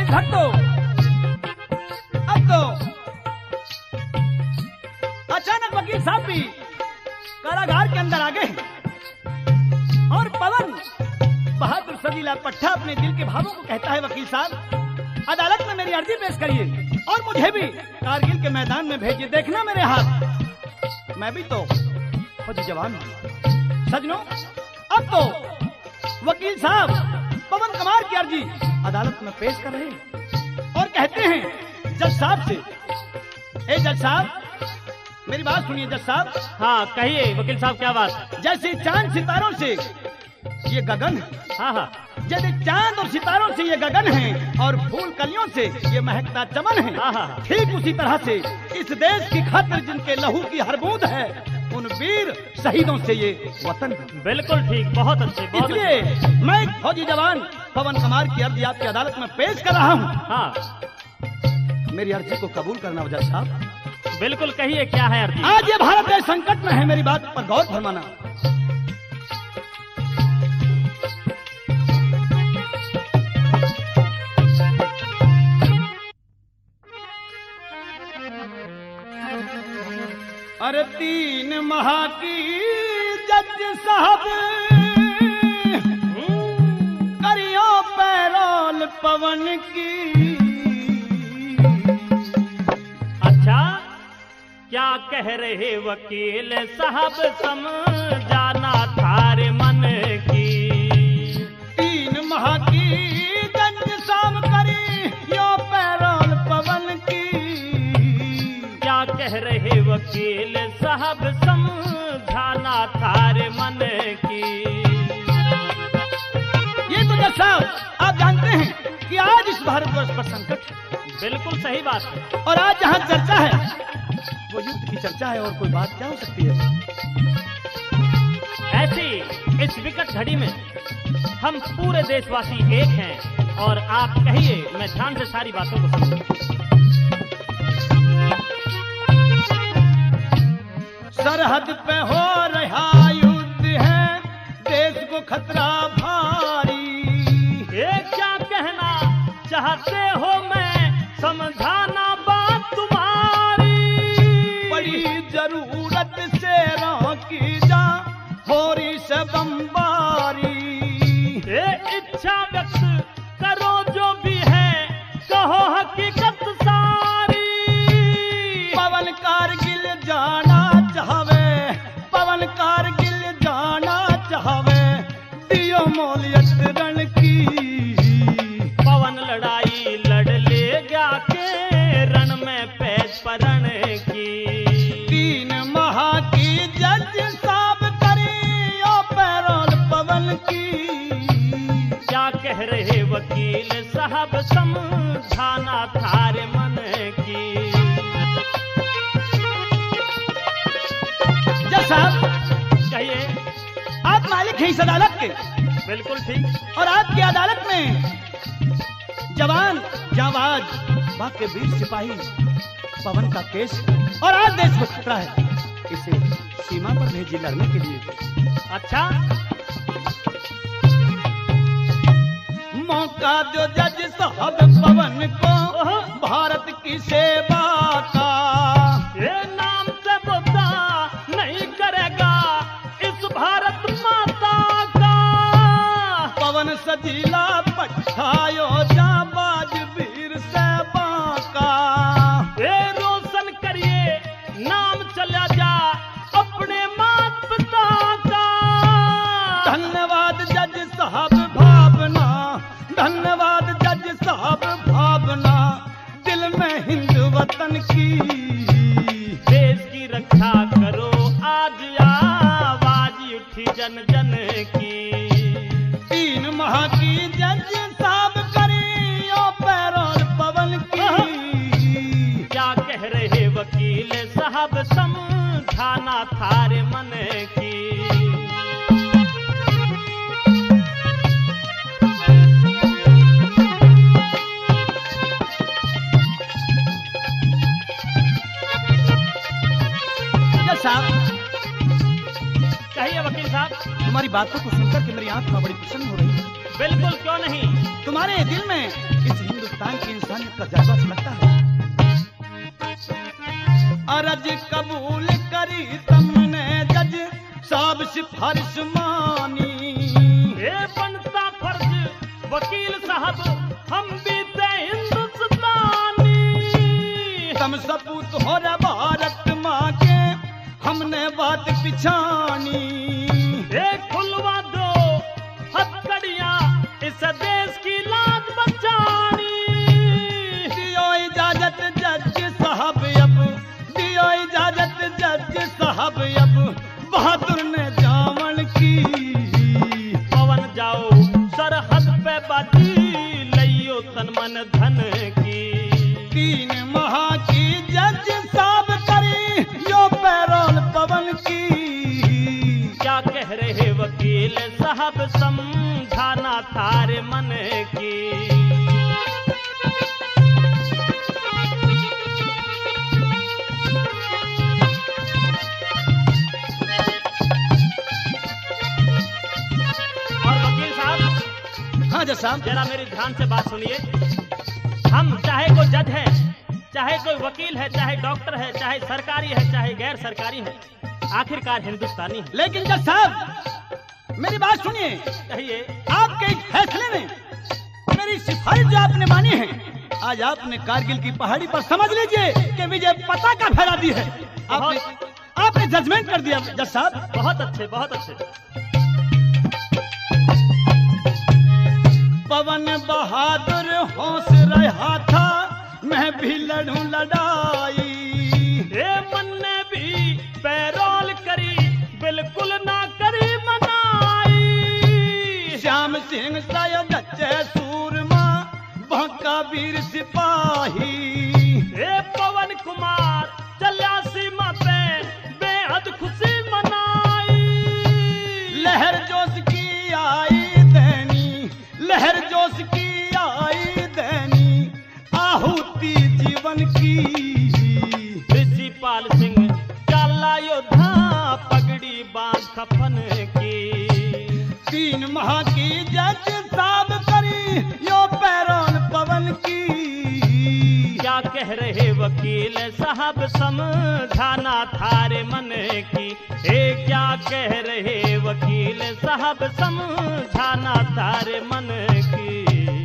घट तो अब तो अचानक वकील साहब भी कारागार के अंदर आ गए और पवन बहादुर सजीला पट्टा अपने दिल के भावों को कहता है, वकील साहब अदालत में मेरी अर्जी पेश करिए और मुझे भी कारगिल के मैदान में भेजिए। देखना मेरे हाथ, मैं भी तो फौजी जवान हूं। सजनों, अब तो वकील साहब पवन कुमार की अर्जी अदालत में पेश कर रहे हैं और कहते हैं जज साहब से, ए जज साहब मेरी बात सुनिए जज साहब। हाँ कहिए वकील साहब, क्या बात? जैसे चांद सितारों से ये गगन है, हाँ हाँ, जैसे चांद और सितारों से ये गगन है और फूल कलियों से ये महकता चमन है, हाँ हाँ, ठीक उसी तरह से इस देश की खातिर जिनके लहू की हर बूंद है उन वीर शहीदों से ये वतन है। बिल्कुल ठीक, बहुत अच्छे, बहुत इसलिए अच्छे। मैं फौजी जवान पवन कुमार की अर्जी आपकी अदालत में पेश कर रहा हूँ। हाँ मेरी अर्जी को कबूल करना जज साहब। बिल्कुल, कहिए क्या है अर्जी? आज ये भारत देश संकट में है, मेरी बात पर गौर फरमाना। अरे 3 माह की जज साहब करियो पैरोल पवन की। अच्छा, क्या कह रहे वकील साहब, समझाना थारे मन की। 3 माह की जज साहब करियो पैरोल पवन की। क्या कह रहे वकील साहब, समझाना थारे मन की। ये तो जज साहब आप जानते हैं कि आज इस भारतवर्ष पर संकट है। बिल्कुल सही बात है। और आज जहाँ चर्चा है वो युद्ध की चर्चा है, और कोई बात क्या हो सकती है। ऐसी इस विकट घड़ी में हम पूरे देशवासी एक हैं, और आप कहिए, मैं ध्यान से सारी बातों को सुनूं। सरहद पे हो रहा युद्ध है, देश को खतरा भारी। ये क्या कहना चाहते हो, मैं समझाना बात तुम्हारी। बड़ी जरूरत से की जा हो रही से बमबारी। ये इच्छा व्यक्त करो जो भी है, कहो हकीकत सारी। पवन कारगिल जाना चाहवे, पवन कारगिल जाना चाहवे, दियो मोलियत रण की। पवन लड़ाई लड़ लेगा के रण में पैज परण की। 3 माह की जज साहब करियो पैरोल पवन की। क्या कह रहे वकील साहब, समझाना थारे मन की। जज साहब कहिए। आप मालिक हैं इस अदालत के, बिल्कुल ठीक। और आपकी अदालत में जवान जाबाज बाकी वीर सिपाही पवन का केस है, और आज देश को खतरा है। इसे सीमा पर भेजिए लड़ने के लिए। अच्छा, मौका दो जज साहब पवन को भारत की सेवा का। ये नाम से बुद्धा नहीं करेगा इस भारत माता का। पवन सजीला पठायो जाबाज वीर सेवा का। ये रोशन करिए, नाम चला जा अपने मात पिता का। धन्यवाद जज साहब भावना, धन्यवाद जज साहब भावना, दिल में हिंद वतन की। देश की रक्षा करो, आज आवाज उठी जन जन की। 3 माह की जज साहब करियो पैरोल पवन की। क्या कह रहे वकील साहब, समझाना थारे मन की। जज साहब कहिए वकील साहब। तुम्हारी बातों को सुनकर के मेरी आंख में बड़ी प्रसन्न हो रही है। बिल्कुल, क्यों नहीं। तुम्हारे दिल में इस हिंदुस्तान हिंदुस्तान की इंसानियत का जज्बा समझता है। अर्ज कबूल करी तुमने जज साहब सिफारिश मानी, ये बनता फर्ज वकील साहब हम भी थे हिंदुस्तानी। तुम सपूत हो रे भारत माँ के हमने बात पिछानी। ये खुलवा दो हथकड़ियां इस देश की लाज बचानी। दियो इजाजत जज साहब अब, दियो इजाजत जज साहब अब, बहादुर ने जामन की। पवन जाओ सरहद पे बाजी लियो तन मन धन की। 3 माह की जज साहब करी यो पैरोल पवन की। क्या कह रहे वकील साहब समझाना थारे मन की। और वकील साहब, हाँ जज साहब, जरा मेरी ध्यान से बात सुनिए। हम चाहे कोई जज है, चाहे कोई वकील है, चाहे डॉक्टर है, चाहे सरकारी है, चाहे गैर सरकारी है, आखिरकार हिंदुस्तानी है। लेकिन जज साहब मेरी बात सुनिए। कहिए। आपके इस फैसले में मेरी सिफारिश जो आपने मानी है, आज आपने कारगिल की पहाड़ी पर समझ लीजिए कि विजय पताका फहरा दी है। आपने जजमेंट कर दिया जज साहब। बहुत अच्छे, बहुत अच्छे। पवन बहादुर होश रहा था, मैं भी लड़ूं लड़ाई। ये मन ने भी पैरोल करी, बिल्कुल ना करी मनाई। श्याम सिंह सैयद सूरमा बांका वीर सिपाही। हे पवन कुमार चला सीमा पे बेहद खुशी मनाई। लहर जोश की आई दैनी, लहर जोश की आई दैनी, आहुति जीवन की। ऋषिपाल सिंह चाला योद्धा पगड़ी बांध कफन की। 3 माह की जज साहब करी यो पैरोल पवन की। क्या कह रहे वकील साहब समझाना थारे मन की। हे क्या कह रहे वकील साहब समझाना थारे मन की।